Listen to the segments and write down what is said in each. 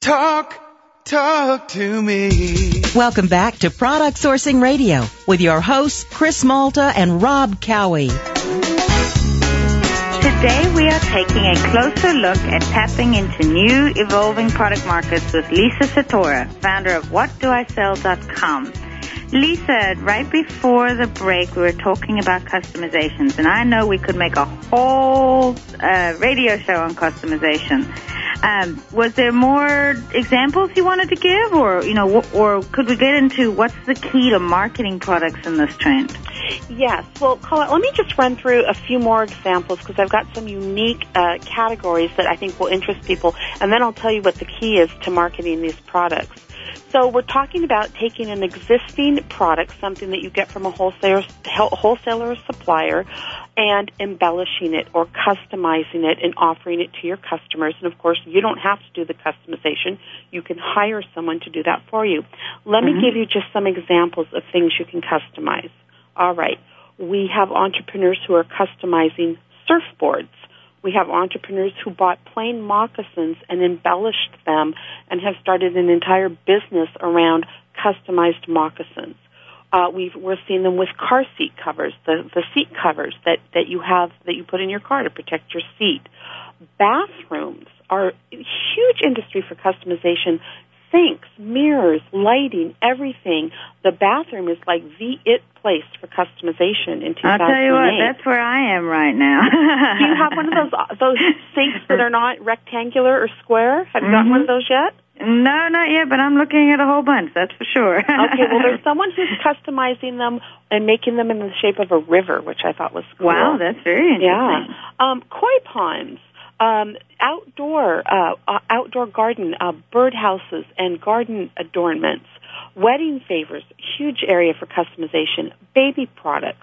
Talk to me. Welcome back to Product Sourcing Radio with your hosts, Chris Malta and Rob Cowie. Today we are taking a closer look at tapping into new evolving product markets with Lisa Satora, founder of WhatDoISell.com. Lisa, right before the break we were talking about customizations, and I know we could make a whole radio show on customization. Was there more examples you wanted to give, or could we get into what's the key to marketing products in this trend? Yes. Well, Colette, let me just run through a few more examples because I've got some unique categories that I think will interest people, and then I'll tell you what the key is to marketing these products. So we're talking about taking an existing product, something that you get from a wholesaler or supplier, and embellishing it or customizing it and offering it to your customers. And, of course, you don't have to do the customization. You can hire someone to do that for you. Let me give you just some examples of things you can customize. All right. We have entrepreneurs who are customizing surfboards. We have entrepreneurs who bought plain moccasins and embellished them and have started an entire business around customized moccasins. We're seeing them with car seat covers, the seat covers that you put in your car to protect your seat. Bathrooms are a huge industry for customization. Sinks, mirrors, lighting, everything. The bathroom is like the it place for customization in 2008. I'll tell you what, that's where I am right now. Do you have one of those sinks that are not rectangular or square? Have you gotten one of those yet? No, not yet, but I'm looking at a whole bunch, that's for sure. Okay, well, there's someone who's customizing them and making them in the shape of a river, which I thought was cool. Wow, that's very interesting. Yeah. Koi ponds. Outdoor garden, birdhouses and garden adornments, wedding favors, huge area for customization, baby products,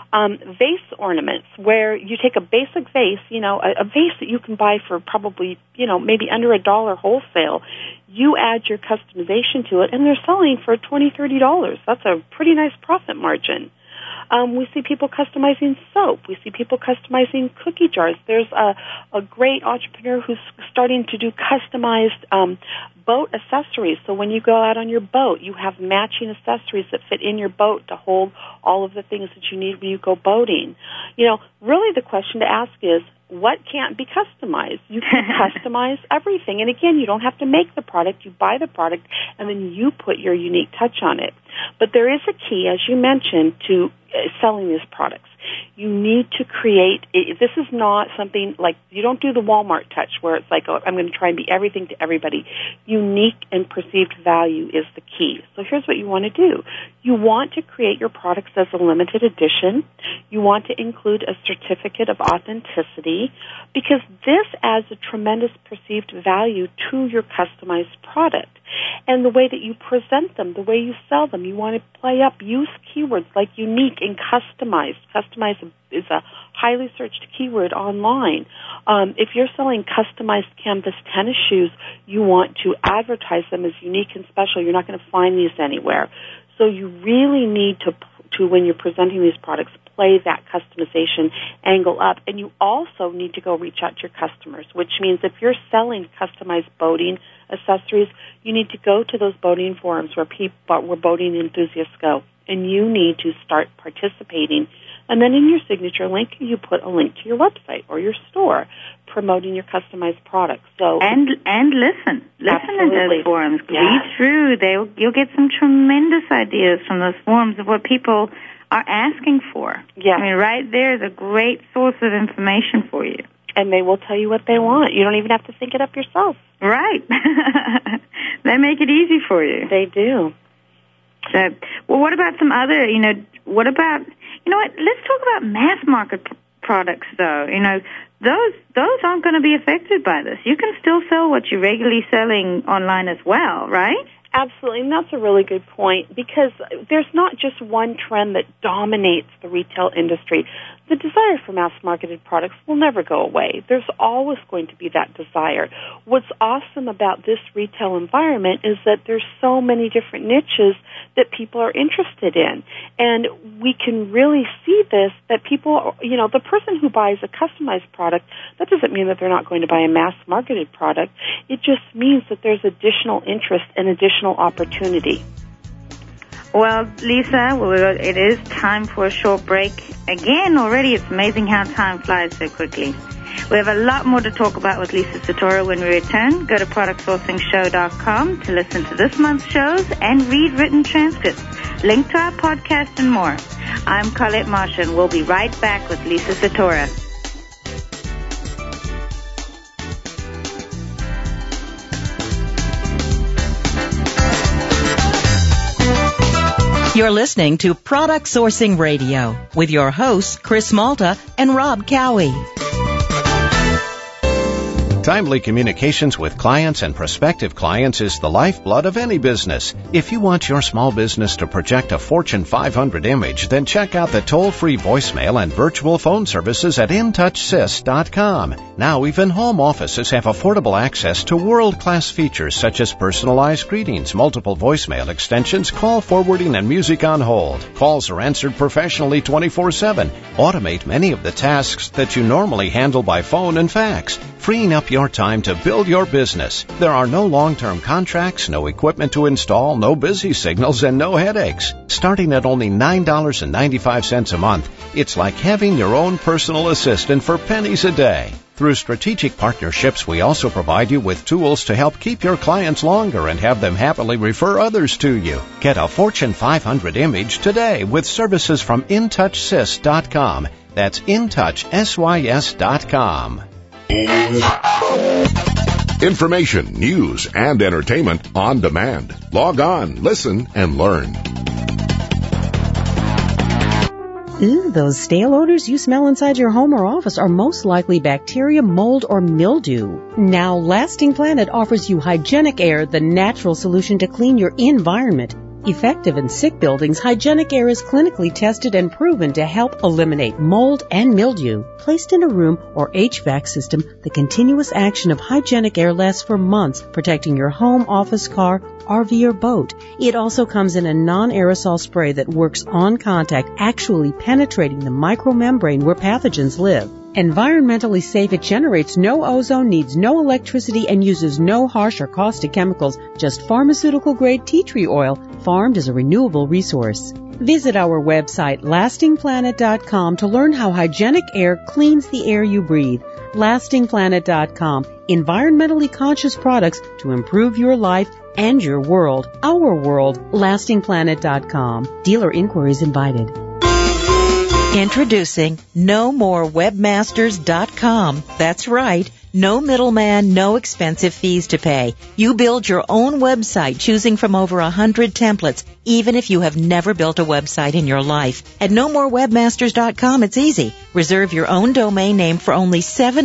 vase ornaments, where you take a basic vase, a vase that you can buy for probably, maybe under $1 wholesale. You add your customization to it, and they're selling for $20, $30. That's a pretty nice profit margin. We see people customizing soap. We see people customizing cookie jars. There's a great entrepreneur who's starting to do customized boat accessories. So when you go out on your boat, you have matching accessories that fit in your boat to hold all of the things that you need when you go boating. Really the question to ask is, what can't be customized? You can customize everything. And again, you don't have to make the product. You buy the product, and then you put your unique touch on it. But there is a key, as you mentioned, to selling these products. You need to create, this is not something like, you don't do the Walmart touch where it's like, oh, I'm going to try and be everything to everybody. Unique and perceived value is the key. So here's what you want to do. You want to create your products as a limited edition. You want to include a certificate of authenticity because this adds a tremendous perceived value to your customized product. And the way that you present them, the way you sell them, you want to play up, use keywords like unique and customized. Customized is a highly searched keyword online. If you're selling customized canvas tennis shoes, you want to advertise them as unique and special. You're not going to find these anywhere. So you really need to when you're presenting these products, play that customization angle up. And you also need to go reach out to your customers, which means if you're selling customized boating accessories, you need to go to those boating forums where boating enthusiasts go, and you need to start participating. And then in your signature link, you put a link to your website or your store promoting your customized products. So and listen to those forums. Yeah. Read through. You'll get some tremendous ideas from those forums of what people are asking for. Yeah. I mean, right there is a great source of information for you. And they will tell you what they want. You don't even have to think it up yourself. Right. They make it easy for you. They do. So, well, what about some other, let's talk about mass market products, though. Those aren't going to be affected by this. You can still sell what you're regularly selling online as well, right? Absolutely, and that's a really good point, because there's not just one trend that dominates the retail industry. The desire for mass-marketed products will never go away. There's always going to be that desire. What's awesome about this retail environment is that there's so many different niches that people are interested in. And we can really see this, that people, the person who buys a customized product, that doesn't mean that they're not going to buy a mass-marketed product. It just means that there's additional interest and additional opportunity. Well, Lisa, it is time for a short break. Again, already, it's amazing how time flies so quickly. We have a lot more to talk about with Lisa Satora when we return. Go to productsourcingshow.com to listen to this month's shows and read written transcripts, link to our podcast, and more. I'm Colette Martian. We'll be right back with Lisa Satora. You're listening to Product Sourcing Radio with your hosts, Chris Malta and Rob Cowie. Timely communications with clients and prospective clients is the lifeblood of any business. If you want your small business to project a Fortune 500 image, then check out the toll-free voicemail and virtual phone services at InTouchSys.com. Now even home offices have affordable access to world-class features such as personalized greetings, multiple voicemail extensions, call forwarding, and music on hold. Calls are answered professionally 24/7. Automate many of the tasks that you normally handle by phone and fax, freeing up your time to build your business. There are no long-term contracts, no equipment to install, no busy signals, and no headaches. Starting at only $9.95 a month, it's like having your own personal assistant for pennies a day. Through strategic partnerships, we also provide you with tools to help keep your clients longer and have them happily refer others to you. Get a Fortune 500 image today with services from InTouchSys.com. That's InTouchSys.com. Information, news, and entertainment on demand. Log on, listen, and learn. Ooh, those stale odors you smell inside your home or office are most likely bacteria, mold, or mildew. Now, Lasting Planet offers you hygienic air, the natural solution to clean your environment. Effective in sick buildings, hygienic air is clinically tested and proven to help eliminate mold and mildew. Placed in a room or HVAC system, the continuous action of hygienic air lasts for months, protecting your home, office, car, RV, or boat. It also comes in a non-aerosol spray that works on contact, actually penetrating the micromembrane where pathogens live. Environmentally safe, it generates no ozone, needs no electricity, and uses no harsh or caustic chemicals, just pharmaceutical-grade tea tree oil, farmed as a renewable resource. Visit our website, lastingplanet.com, to learn how hygienic air cleans the air you breathe. lastingplanet.com, environmentally conscious products to improve your life and your world. Our world, lastingplanet.com. Dealer inquiries invited. Introducing NoMoreWebmasters.com. That's right. No middleman, no expensive fees to pay. You build your own website choosing from over 100 templates, even if you have never built a website in your life. At NoMoreWebmasters.com, it's easy. Reserve your own domain name for only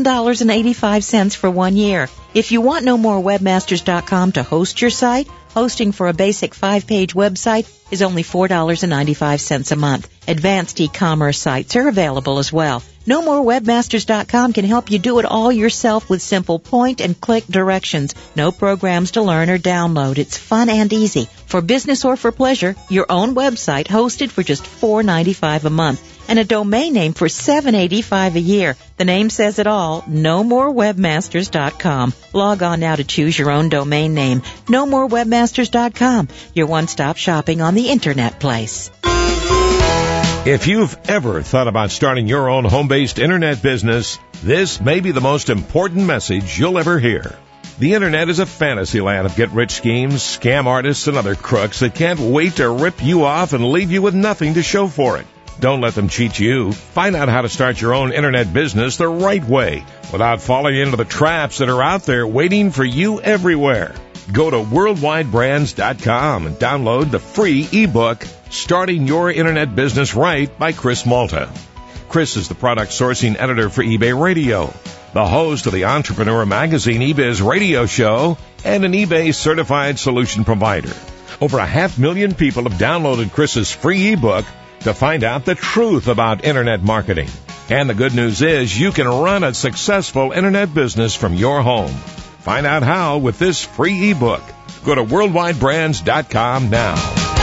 $7.85 for 1 year. If you want NoMoreWebmasters.com to host your site, hosting for a basic 5-page website is only $4.95 a month. Advanced e-commerce sites are available as well. NoMoreWebmasters.com can help you do it all yourself with simple point-and-click directions. No programs to learn or download. It's fun and easy. For business or for pleasure, your own website hosted for just $4.95 a month and a domain name for $7.85 a year. The name says it all, NoMoreWebmasters.com. Log on now to choose your own domain name. NoMoreWebmasters.com, your one-stop shopping on the Internet place. If you've ever thought about starting your own home-based Internet business, this may be the most important message you'll ever hear. The Internet is a fantasy land of get-rich schemes, scam artists, and other crooks that can't wait to rip you off and leave you with nothing to show for it. Don't let them cheat you. Find out how to start your own Internet business the right way without falling into the traps that are out there waiting for you everywhere. Go to worldwidebrands.com and download the free ebook, Starting Your Internet Business Right by Chris Malta. Chris is the product sourcing editor for eBay Radio, the host of the Entrepreneur Magazine eBiz radio show, and an eBay certified solution provider. Over 500,000 people have downloaded Chris's free ebook to find out the truth about internet marketing. And the good news is you can run a successful internet business from your home. Find out how with this free ebook. Go to worldwidebrands.com now.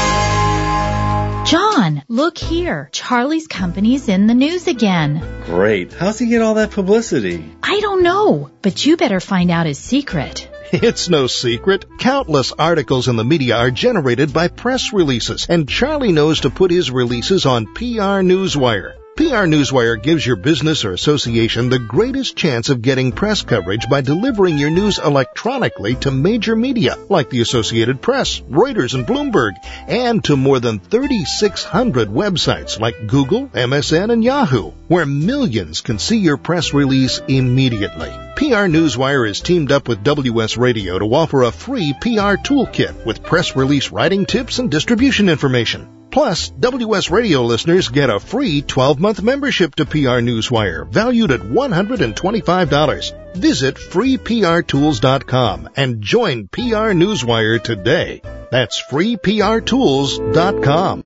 John, look here. Charlie's company's in the news again. Great. How's he get all that publicity? I don't know, but you better find out his secret. It's no secret. Countless articles in the media are generated by press releases, and Charlie knows to put his releases on PR Newswire. PR Newswire gives your business or association the greatest chance of getting press coverage by delivering your news electronically to major media like the Associated Press, Reuters, and Bloomberg, and to more than 3,600 websites like Google, MSN, and Yahoo, where millions can see your press release immediately. PR Newswire is teamed up with WS Radio to offer a free PR toolkit with press release writing tips and distribution information. Plus, WS Radio listeners get a free 12-month membership to PR Newswire, valued at $125. Visit freeprtools.com and join PR Newswire today. That's freeprtools.com.